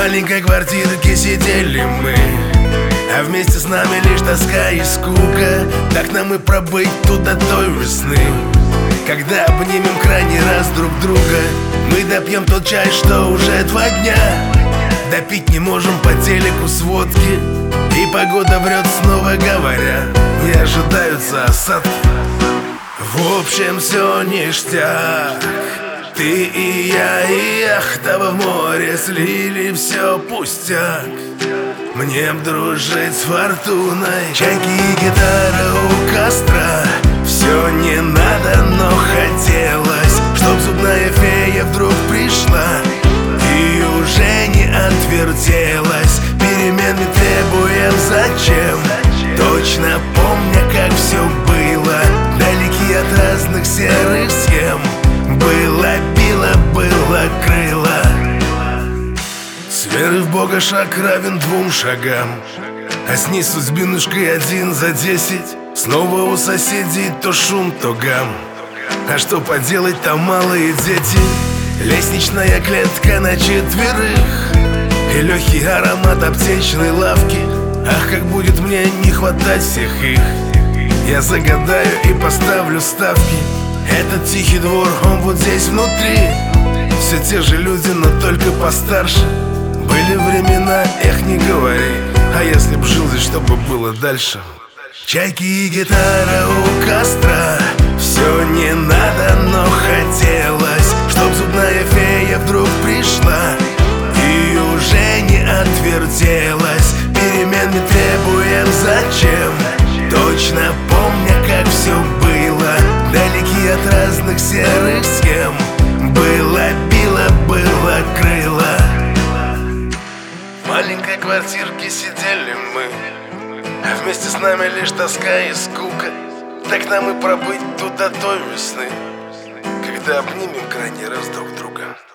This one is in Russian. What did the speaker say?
маленькой квартирке сидели мы, а вместе с нами лишь тоска и скука. Так нам и пробыть тут до той весны, когда обнимем крайний раз друг друга. Мы допьем тот чай, что уже 2 дня допить не можем по телеку сводки. И погода врет, снова говоря, не ожидаются осадки. В общем, все ништяк. Ты и я, и яхта в море слили, все пустяк. Мне б дружить с фортуной, чайки и гитара у костра. Все не надо, но хотелось, чтоб зубная фея вдруг пришла и уже не отвертелась, перемен не требуем зачем. Точно помня, как все было, далеки от разных серых схем. Было, било, было, крыло. С веры в Бога шаг равен 2 шагам, а с ней судьбинушкой 1 за 10. Снова у соседей то шум, то гам. А что поделать, там малые дети. Лестничная клетка на 4 и легкий аромат аптечной лавки. Ах, как будет мне не хватать всех их. Я загадаю и поставлю ставки. Этот тихий двор, он вот здесь внутри. Все те же люди, но только постарше. Были времена, эх, не говори. А если б жил здесь, что бы было дальше? Чайки и гитара у костра. Все не надо, но хотелось, чтоб зубная фея вдруг пришла и уже не отвертелась, перемен не требуем зачем. Точно помня, как все было, далеки от разных серых схем. Было, било, было, крыло. В маленькой квартирке сидели мы, а вместе с нами лишь тоска и скука. Так нам и пробыть тут до той весны, когда обнимем крайний раз друг друга.